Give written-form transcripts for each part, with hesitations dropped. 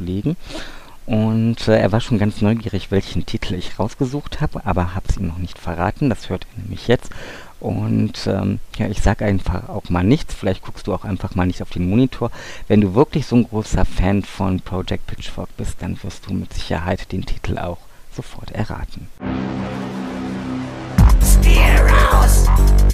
Kollegen. Und er war schon ganz neugierig, welchen Titel ich rausgesucht habe, aber habe es ihm noch nicht verraten. Das hört er nämlich jetzt. Und ja, ich sage einfach auch mal nichts. Vielleicht guckst du auch einfach mal nicht auf den Monitor. Wenn du wirklich so ein großer Fan von Project Pitchfork bist, dann wirst du mit Sicherheit den Titel auch sofort erraten. Heroes.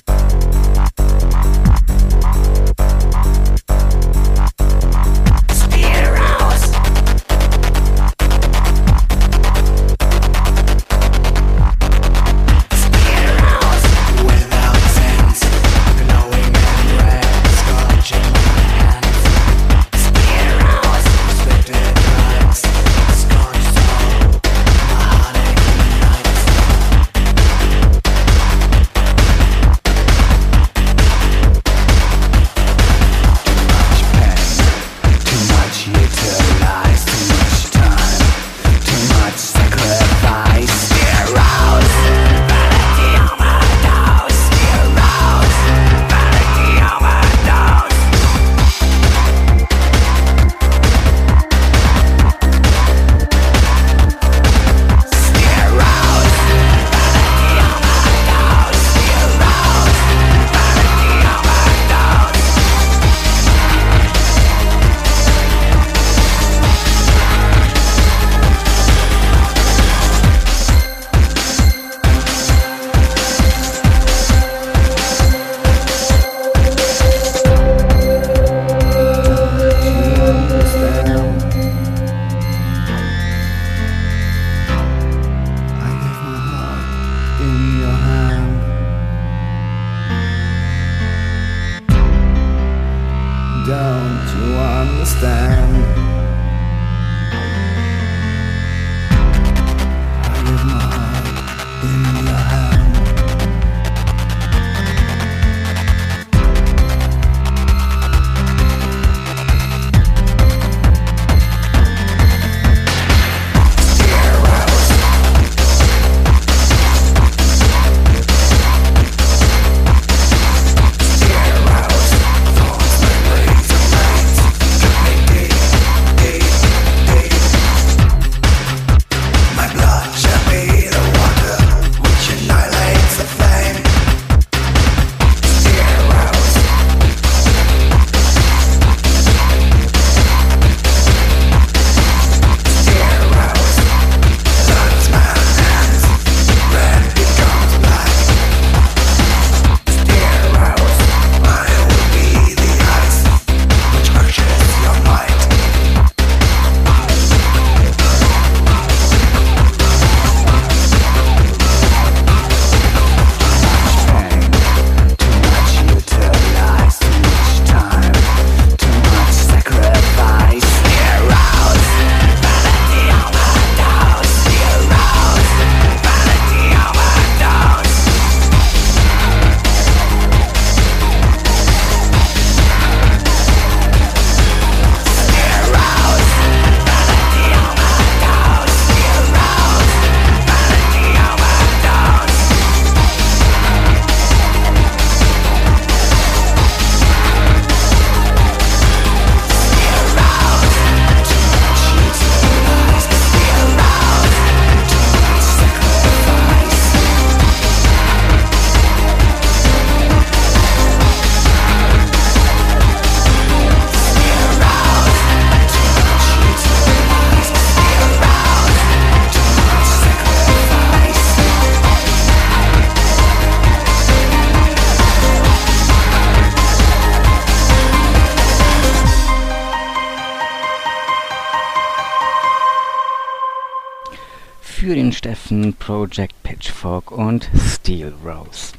für den Steffen, Project Pitchfork und Steel Rose.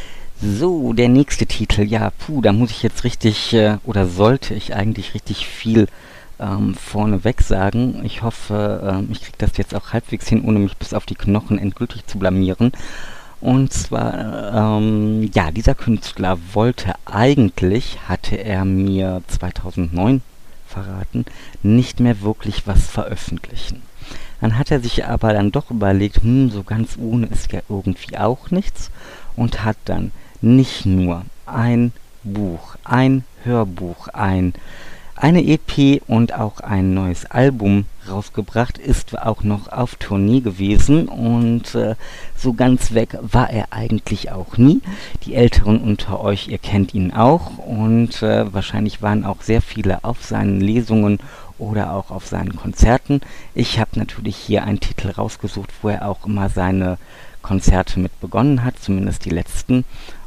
So, der nächste Titel, ja, da muss ich jetzt richtig, oder sollte ich eigentlich richtig viel vorneweg sagen. Ich hoffe, ich kriege das jetzt auch halbwegs hin, ohne mich bis auf die Knochen endgültig zu blamieren. Und zwar, ja, dieser Künstler wollte eigentlich, hatte er mir 2009 verraten, nicht mehr wirklich was veröffentlichen. Dann hat er sich aber dann doch überlegt, so ganz ohne ist ja irgendwie auch nichts, und hat dann nicht nur ein Buch, ein Hörbuch, ein eine EP und auch ein neues Album rausgebracht, ist auch noch auf Tournee gewesen und so ganz weg war er eigentlich auch nie. Die Älteren unter euch, ihr kennt ihn auch und wahrscheinlich waren auch sehr viele auf seinen Lesungen oder auch auf seinen Konzerten. Ich habe natürlich hier einen Titel rausgesucht, wo er auch immer seine Konzerte mit begonnen hat, zumindest die letzten.